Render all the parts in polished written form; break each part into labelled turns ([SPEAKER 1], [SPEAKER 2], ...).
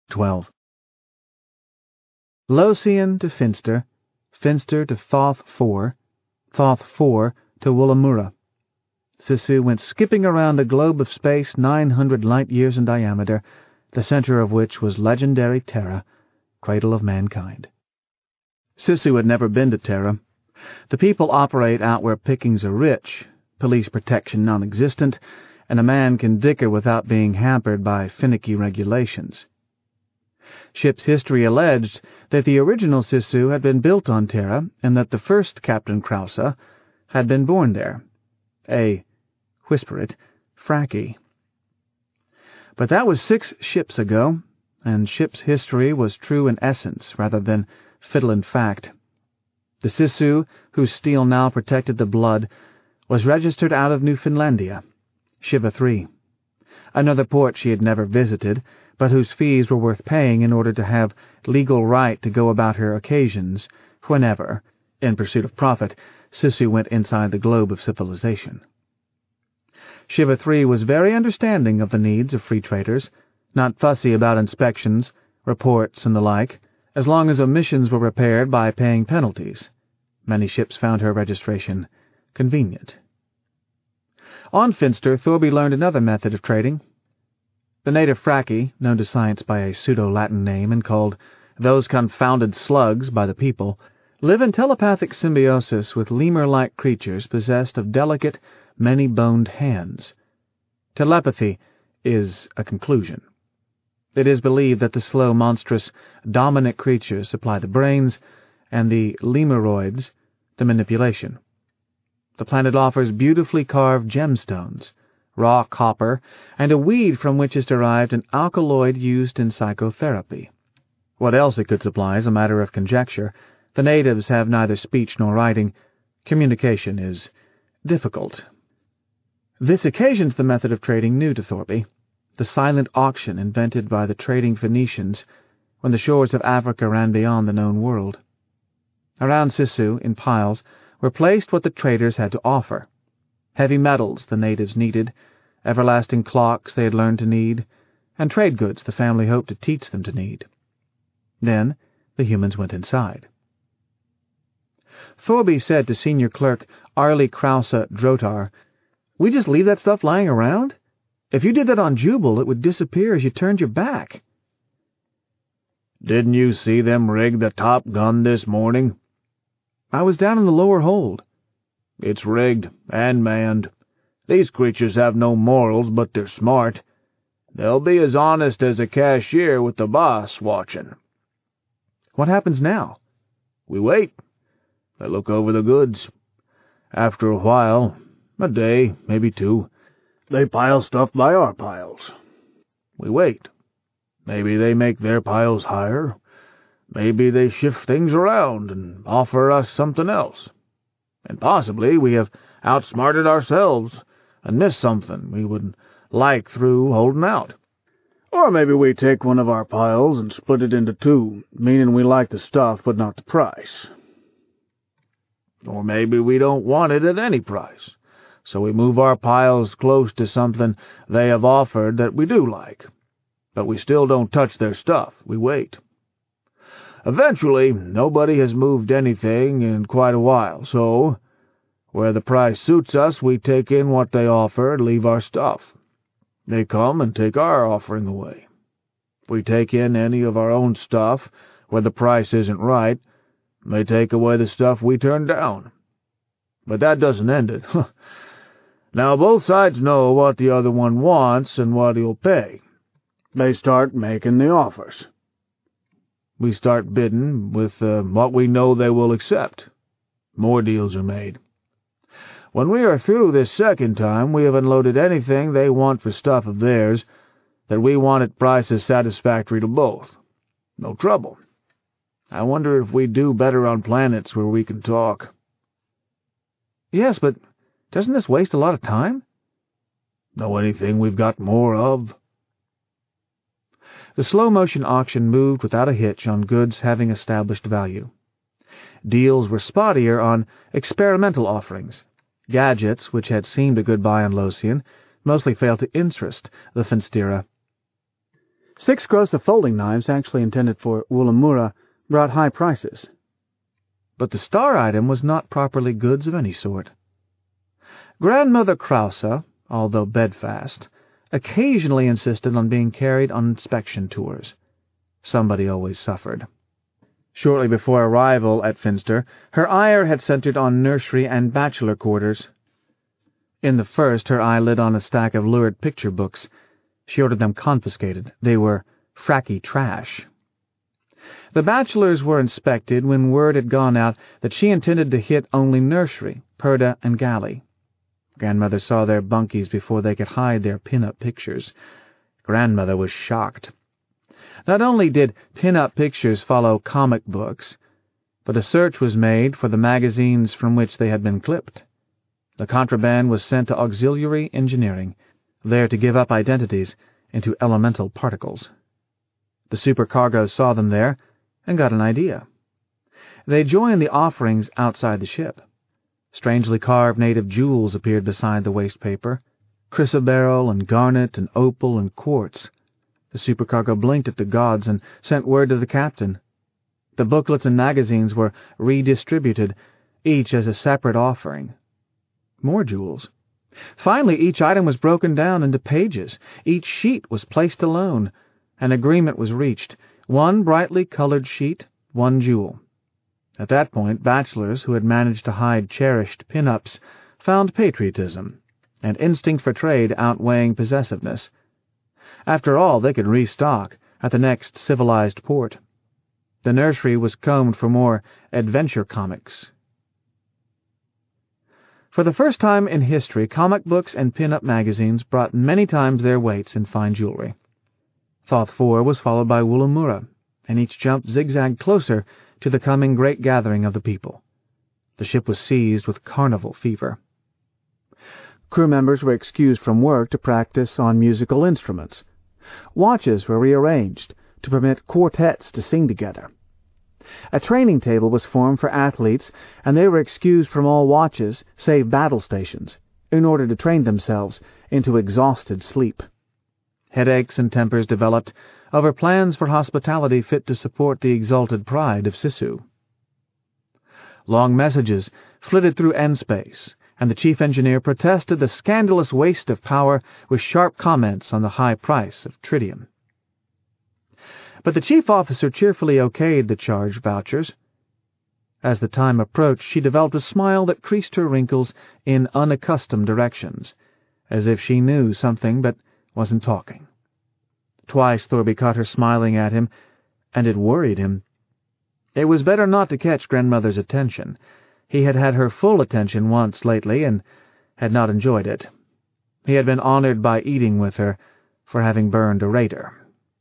[SPEAKER 1] 12. Lothian to Finster, Finster to Thoth 4, Thoth 4 to Woolamura. Sisu went skipping around a globe of space 900 light-years in diameter, the center of which was legendary Terra, cradle of mankind. Sisu had never been to Terra. The people operate out where pickings are rich, police protection non-existent, and a man can dicker without being hampered by finicky regulations. Ship's history alleged that the original Sisu had been built on Terra and that the first Captain Krausa had been born there. Whisper it, Frackie. But that was 6 ships ago, and ship's history was true in essence rather than fiddle in fact. The Sisu, whose steel now protected the blood, was registered out of Newfoundlandia, Shiva 3, another port she had never visited, but whose fees were worth paying in order to have legal right to go about her occasions whenever, in pursuit of profit, Sisu went inside the globe of civilization. Shiva 3 was very understanding of the needs of free traders, not fussy about inspections, reports, and the like, as long as omissions were repaired by paying penalties. Many ships found her registration convenient. On Finster, Thorby learned another method of trading. The native Frackie, known to science by a pseudo-Latin name and called those confounded slugs by the people, live in telepathic symbiosis with lemur-like creatures possessed of delicate, many-boned hands. Telepathy is a conclusion. It is believed that the slow, monstrous, dominant creatures supply the brains, and the lemuroids the manipulation. The planet offers beautifully carved gemstones, raw copper, and a weed from which is derived an alkaloid used in psychotherapy. What else it could supply is a matter of conjecture. The natives have neither speech nor writing. Communication is difficult. This occasions the method of trading new to Thorby, the silent auction invented by the trading Phoenicians when the shores of Africa ran beyond the known world. Around Sisu, in piles, were placed what the traders had to offer. Heavy metals the natives needed, everlasting clocks they had learned to need, and trade goods the family hoped to teach them to need. Then the humans went inside. Thorby said to senior clerk Arlie Krausa Drotar, "We just leave that stuff lying around? If you did that on Jubal, it would disappear as you turned your back."
[SPEAKER 2] "Didn't you see them rig the top gun this morning?"
[SPEAKER 1] "I was down in the lower hold."
[SPEAKER 2] "It's rigged and manned. These creatures have no morals, but they're smart. They'll be as honest as a cashier with the boss watching."
[SPEAKER 1] "What happens now?"
[SPEAKER 2] "We wait. They look over the goods. After a while, a day, maybe 2, they pile stuff by our piles. We wait. Maybe they make their piles higher. Maybe they shift things around and offer us something else. And possibly we have outsmarted ourselves and missed something we would like through holding out. Or maybe we take one of our piles and split it into 2, meaning we like the stuff but not the price. Or maybe we don't want it at any price, so we move our piles close to something they have offered that we do like. But we still don't touch their stuff. We wait. Eventually, nobody has moved anything in quite a while, so where the price suits us, we take in what they offer and leave our stuff. They come and take our offering away. If we take in any of our own stuff where the price isn't right, they take away the stuff we turn down. But that doesn't end it. Now both sides know what the other one wants and what he'll pay. They start making the offers. We start bidding with what we know they will accept. More deals are made. When we are through this second time, we have unloaded anything they want for stuff of theirs that we want at prices satisfactory to both. No trouble. I wonder if we do better on planets where we can talk."
[SPEAKER 1] "Yes, but doesn't this waste a lot of time?"
[SPEAKER 2] "Know anything we've got more of?"
[SPEAKER 1] The slow-motion auction moved without a hitch on goods having established value. Deals were spottier on experimental offerings. Gadgets, which had seemed a good buy on Lothian, mostly failed to interest the Finstera. 6 gross of folding knives, actually intended for Woolamura, brought high prices. But the star item was not properly goods of any sort. Grandmother Krause, although bedfast, occasionally insisted on being carried on inspection tours. Somebody always suffered. Shortly before arrival at Finster, her ire had centered on nursery and bachelor quarters. In the first, her eye lit on a stack of lurid picture books. She ordered them confiscated. They were fracky trash. The bachelors were inspected when word had gone out that she intended to hit only nursery, Purda, and galley. Grandmother saw their bunkies before they could hide their pin-up pictures. Grandmother was shocked. Not only did pin-up pictures follow comic books, but a search was made for the magazines from which they had been clipped. The contraband was sent to auxiliary engineering, there to give up identities into elemental particles. The supercargo saw them there and got an idea. They joined the offerings outside the ship. Strangely carved native jewels appeared beside the waste paper, chrysoberyl and garnet and opal and quartz. The supercargo blinked at the gods and sent word to the captain. The booklets and magazines were redistributed, each as a separate offering. More jewels. Finally, each item was broken down into pages. Each sheet was placed alone. An agreement was reached. 1 brightly colored sheet, 1 jewel. At that point, bachelors who had managed to hide cherished pin-ups found patriotism, and instinct for trade outweighing possessiveness. After all, they could restock at the next civilized port. The nursery was combed for more adventure comics. For the first time in history, comic books and pin-up magazines brought many times their weights in fine jewelry. Thoth 4 was followed by Woolamura, and each jump zigzagged closer to the coming great gathering of the people. The ship was seized with carnival fever. Crew members were excused from work to practice on musical instruments. Watches were rearranged to permit quartets to sing together. A training table was formed for athletes, and they were excused from all watches save battle stations, in order to train themselves into exhausted sleep. Headaches and tempers developed over plans for hospitality fit to support the exalted pride of Sisu. Long messages flitted through N-space, and the chief engineer protested the scandalous waste of power with sharp comments on the high price of tritium. But the chief officer cheerfully okayed the charge vouchers. As the time approached, she developed a smile that creased her wrinkles in unaccustomed directions, as if she knew something but wasn't talking. Twice Thorby caught her smiling at him, and it worried him. It was better not to catch Grandmother's attention. He had had her full attention once lately, and had not enjoyed it. He had been honored by eating with her for having burned a raider.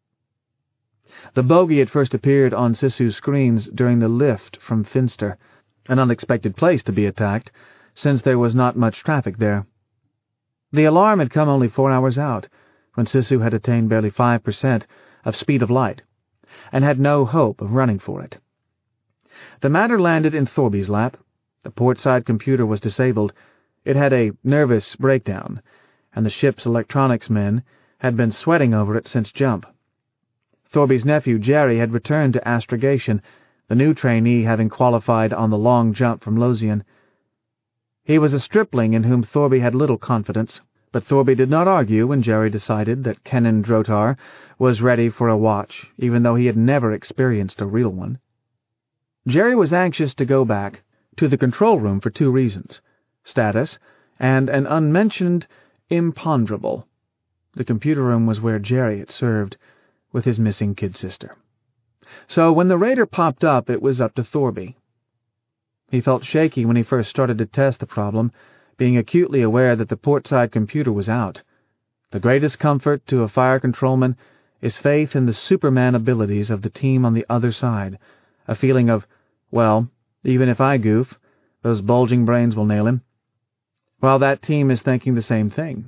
[SPEAKER 1] The bogey had first appeared on Sisu's screens during the lift from Finster, an unexpected place to be attacked, since there was not much traffic there. The alarm had come only 4 hours out, when Sisu had attained barely 5% of speed of light, and had no hope of running for it. The matter landed in Thorby's lap. The portside computer was disabled. It had a nervous breakdown, and the ship's electronics men had been sweating over it since jump. Thorby's nephew Jerry had returned to astrogation, the new trainee having qualified on the long jump from Losian. He was a stripling in whom Thorby had little confidence, but Thorby did not argue when Jerry decided that Kenan Drotar was ready for a watch, even though he had never experienced a real one. Jerry was anxious to go back to the control room for 2 reasons: status and an unmentioned imponderable. The computer room was where Jerry had served with his missing kid sister. So when the raider popped up, it was up to Thorby. He felt shaky when he first started to test the problem, being acutely aware that the portside computer was out. The greatest comfort to a fire controlman is faith in the Superman abilities of the team on the other side, a feeling of, well, even if I goof, those bulging brains will nail him, while that team is thinking the same thing.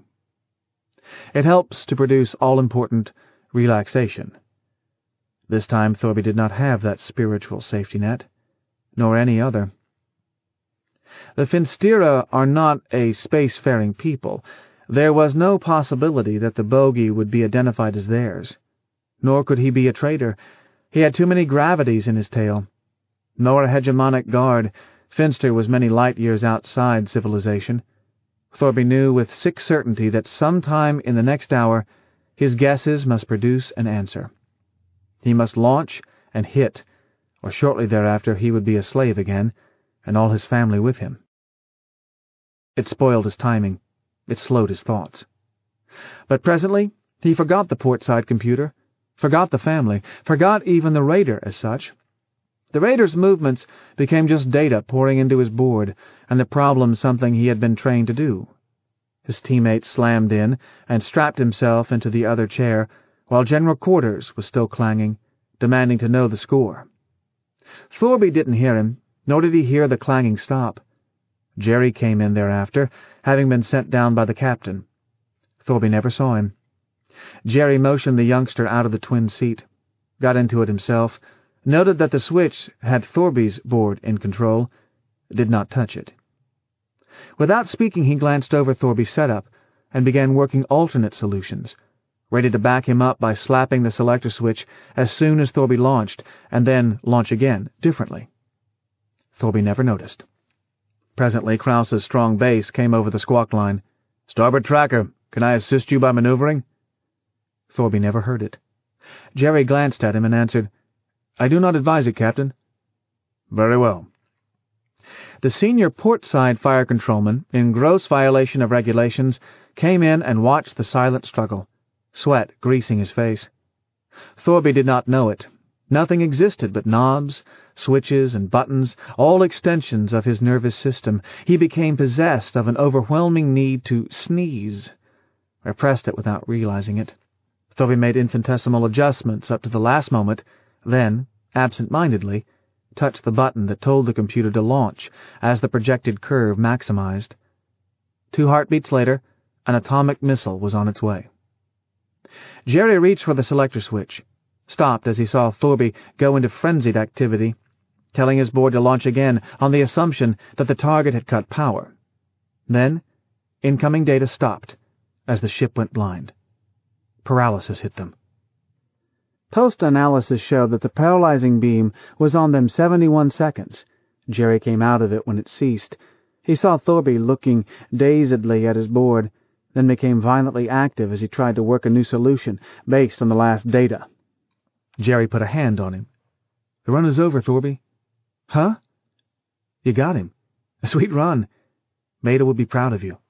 [SPEAKER 1] It helps to produce all-important relaxation. This time Thorby did not have that spiritual safety net, nor any other. The Finstera are not a spacefaring people. There was no possibility that the bogey would be identified as theirs. Nor could he be a traitor. He had too many gravities in his tail. Nor a hegemonic guard. Finster was many light years outside civilization. Thorby knew with sick certainty that sometime in the next hour his guesses must produce an answer. He must launch and hit, or shortly thereafter he would be a slave again, and all his family with him. It spoiled his timing. It slowed his thoughts. But presently he forgot the portside computer, forgot the family, forgot even the raider as such. The raider's movements became just data pouring into his board, and the problem something he had been trained to do. His teammate slammed in and strapped himself into the other chair, while General Quarters was still clanging, demanding to know the score. Thorby didn't hear him, nor did he hear the clanging stop. Jerry came in thereafter, having been sent down by the captain. Thorby never saw him. Jerry motioned the youngster out of the twin seat, got into it himself, noted that the switch had Thorby's board in control, did not touch it. Without speaking, he glanced over Thorby's setup and began working alternate solutions, ready to back him up by slapping the selector switch as soon as Thorby launched, and then launch again, differently. Thorby never noticed. Presently, Krause's strong bass came over the squawk line. "Starboard tracker, can I assist you by maneuvering?" Thorby never heard it. Jerry glanced at him and answered, "I do not advise it, Captain." "Very well." The senior portside fire controlman, in gross violation of regulations, came in and watched the silent struggle, sweat greasing his face. Thorby did not know it. Nothing existed but knobs, switches, and buttons, all extensions of his nervous system. He became possessed of an overwhelming need to sneeze, repressed it without realizing it. Thorby made infinitesimal adjustments up to the last moment, then, absent-mindedly, touched the button that told the computer to launch as the projected curve maximized. 2 heartbeats later, an atomic missile was on its way. Jerry reached for the selector switch, stopped as he saw Thorby go into frenzied activity, telling his board to launch again on the assumption that the target had cut power. Then, incoming data stopped as the ship went blind. Paralysis hit them. Post-analysis showed that the paralyzing beam was on them 71 seconds. Jerry came out of it when it ceased. He saw Thorby looking dazedly at his board, then became violently active as he tried to work a new solution based on the last data. Jerry put a hand on him. "The run is over, Thorby." "Huh?" "You got him. A sweet run. Maida will be proud of you."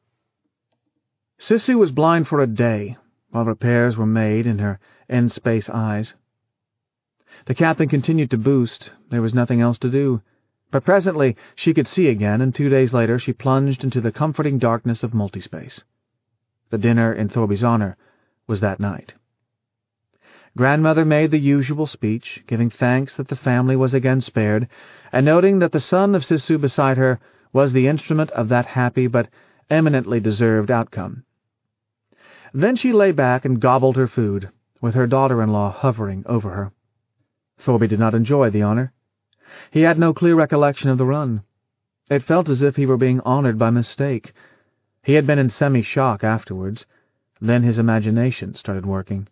[SPEAKER 1] Sisu was blind for a day, while repairs were made in her end-space eyes. The captain continued to boost. There was nothing else to do. But presently she could see again, and 2 days later she plunged into the comforting darkness of multispace. The dinner in Thorby's honor was that night. Grandmother made the usual speech, giving thanks that the family was again spared, and noting that the son of Sisu beside her was the instrument of that happy but eminently deserved outcome. Then she lay back and gobbled her food, with her daughter-in-law hovering over her. Thorby did not enjoy the honor. He had no clear recollection of the run. It felt as if he were being honored by mistake. He had been in semi-shock afterwards. Then his imagination started working.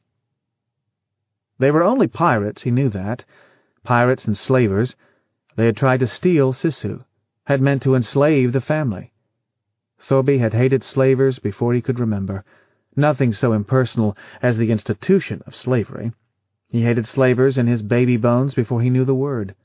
[SPEAKER 1] They were only pirates, he knew that. Pirates and slavers. They had tried to steal Sisu, had meant to enslave the family. Thorby had hated slavers before he could remember. Nothing so impersonal as the institution of slavery. He hated slavers in his baby bones before he knew the word.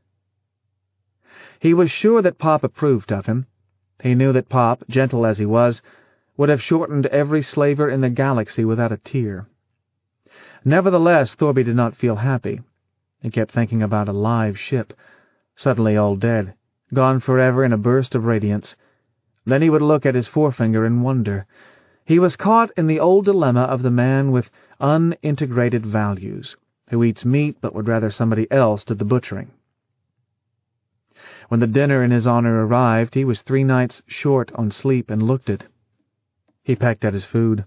[SPEAKER 1] He was sure that Pop approved of him. He knew that Pop, gentle as he was, would have shortened every slaver in the galaxy without a tear. Nevertheless, Thorby did not feel happy. He kept thinking about a live ship, suddenly all dead, gone forever in a burst of radiance. Then he would look at his forefinger in wonder. He was caught in the old dilemma of the man with unintegrated values, who eats meat but would rather somebody else did the butchering. When the dinner in his honor arrived, he was 3 nights short on sleep and looked it. He pecked at his food.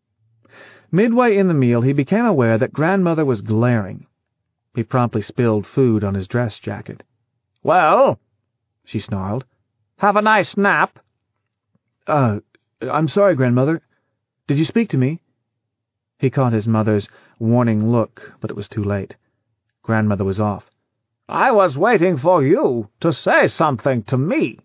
[SPEAKER 1] Midway in the meal, he became aware that Grandmother was glaring. He promptly spilled food on his dress jacket. "Well," she snarled, "have a nice nap." I'm sorry, Grandmother. Did you speak to me?" He caught his mother's warning look, but it was too late. Grandmother was off.
[SPEAKER 2] "I was waiting for you to say something to me."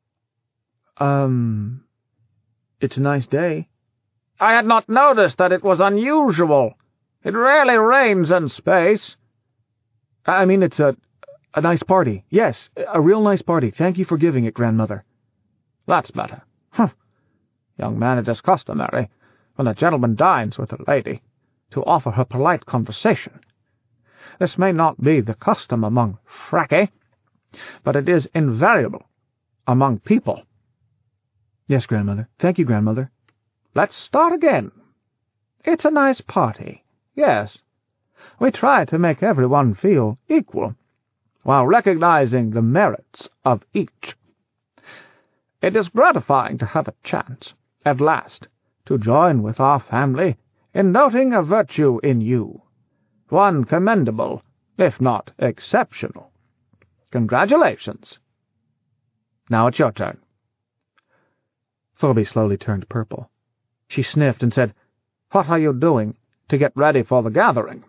[SPEAKER 1] It's a nice day."
[SPEAKER 2] "I had not noticed that it was unusual. It rarely rains in space."
[SPEAKER 1] "I mean, it's a nice party. Yes, a real nice party. Thank you for giving it, Grandmother."
[SPEAKER 2] "That's better. Young man, it is customary, when a gentleman dines with a lady, to offer her polite conversation. This may not be the custom among fracki, but it is invariable among people."
[SPEAKER 1] "Yes, Grandmother. Thank you, Grandmother."
[SPEAKER 2] "Let's start again. It's a nice party, yes. We try to make everyone feel equal, while recognizing the merits of each. It is gratifying to have a chance, at last, to join with our family in noting a virtue in you, one commendable, if not exceptional. Congratulations. Now it's your turn."
[SPEAKER 1] Thorby slowly turned purple. She sniffed and said,
[SPEAKER 2] "What are you doing to get ready for the gathering?"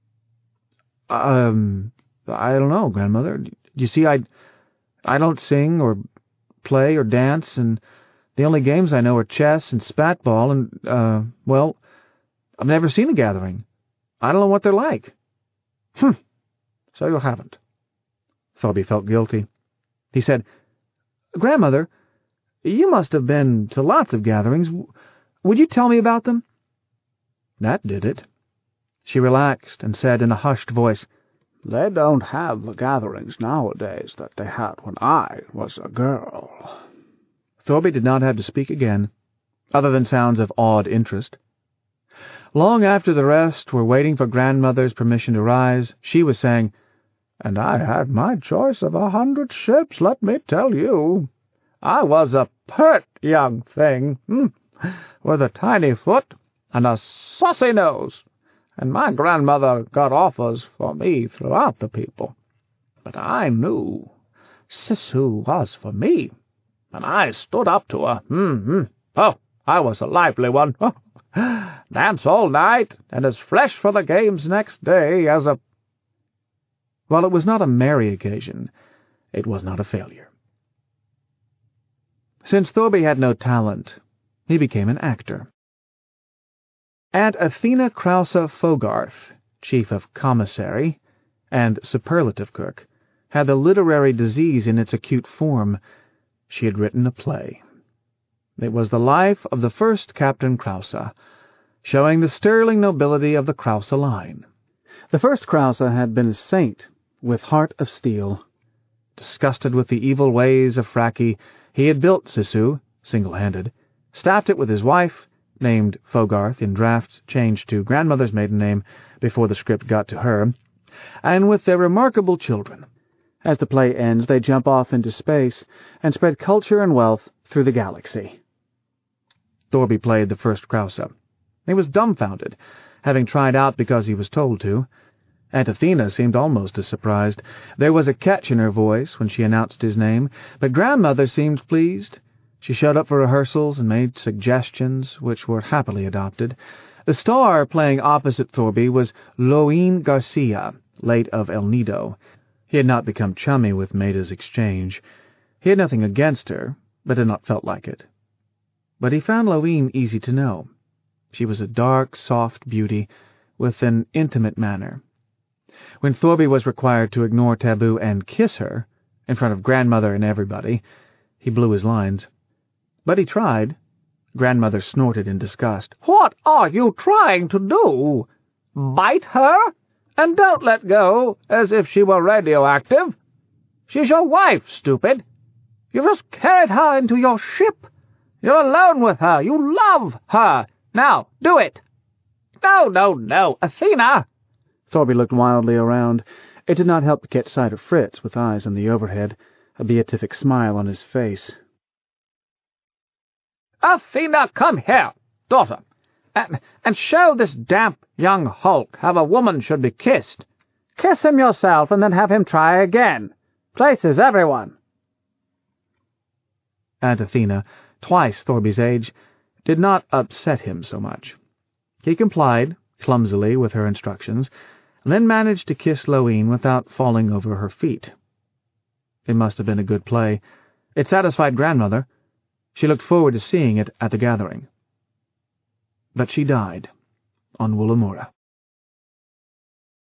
[SPEAKER 1] I don't know, Grandmother. You see, I don't sing or play or dance, and the only games I know are chess and spatball, and, well, I've never seen a gathering. I don't know what they're like."
[SPEAKER 2] So you haven't."
[SPEAKER 1] Thorby felt guilty. He said, "Grandmother, you must have been to lots of gatherings. Would you tell me about them?" That did it. She relaxed and said in a hushed voice,
[SPEAKER 2] "They don't have the gatherings nowadays that they had when I was a girl."
[SPEAKER 1] Thorby did not have to speak again, other than sounds of awed interest. Long after the rest were waiting for Grandmother's permission to rise, she was saying,
[SPEAKER 2] "And I had my choice of 100 ships, let me tell you. I was a pert young thing, with a tiny foot and a saucy nose, and my grandmother got offers for me throughout the people. But I knew Sisu was for me, and I stood up to her. Oh, I was a lively one. Dance all night, and as fresh for the games next day as a—"
[SPEAKER 1] While it was not a merry occasion, it was not a failure. Since Thorby had no talent, he became an actor. Aunt Athena Krause Fogarth, chief of commissary and superlative cook, had the literary disease in its acute form. She had written a play. It was the life of the first Captain Krause, showing the sterling nobility of the Krause line. The first Krause had been a saint with heart of steel. Disgusted with the evil ways of Fracki, he had built Sisu, single-handed, staffed it with his wife, named Fogarth in draft changed to Grandmother's maiden name before the script got to her, and with their remarkable children. As the play ends, they jump off into space and spread culture and wealth through the galaxy. Thorby played the first Krause. He was dumbfounded, having tried out because he was told to. Aunt Athena seemed almost as surprised. There was a catch in her voice when she announced his name, but Grandmother seemed pleased. She showed up for rehearsals and made suggestions, which were happily adopted. The star playing opposite Thorby was Loin Garcia, late of El Nido. He had not become chummy with Maida's exchange. He had nothing against her, but had not felt like it. But he found Loin easy to know. She was a dark, soft beauty with an intimate manner. When Thorby was required to ignore taboo and kiss her, in front of Grandmother and everybody, he blew his lines. But he tried. Grandmother snorted in disgust.
[SPEAKER 2] "What are you trying to do? Bite her? And don't let go, as if she were radioactive. She's your wife, stupid. You just carried her into your ship. You're alone with her. You love her. Now, do it." No, Athena!"
[SPEAKER 1] Thorby looked wildly around. It did not help to catch sight of Fritz, with eyes on the overhead, a beatific smile on his face.
[SPEAKER 2] "Athena, come here, daughter, and show this damp young hulk how a woman should be kissed. Kiss him yourself, and then have him try again. Places everyone."
[SPEAKER 1] Aunt Athena, twice Thorby's age, did not upset him so much. He complied, clumsily with her instructions, and then managed to kiss Loeen without falling over her feet. It must have been a good play. It satisfied Grandmother. She looked forward to seeing it at the gathering. But she died on Woolloomoora.